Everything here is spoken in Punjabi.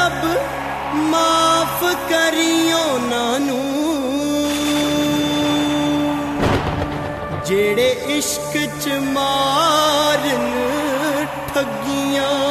रब माफ करियो नानू जेड़े इश्क च मारन ठगियां।